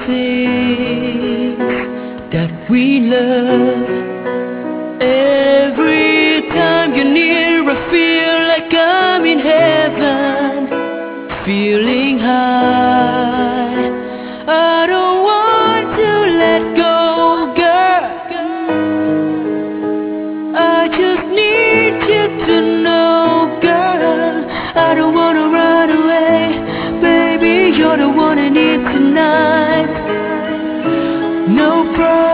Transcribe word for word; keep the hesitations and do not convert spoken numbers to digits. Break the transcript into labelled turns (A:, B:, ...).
A: things that we love. Every time you're near, I feel like I'm in heaven, feeling high. I don't want to let go, girl. I just need you to know, girl. I don't wanna run away, baby. You're the one I need tonight. No problem.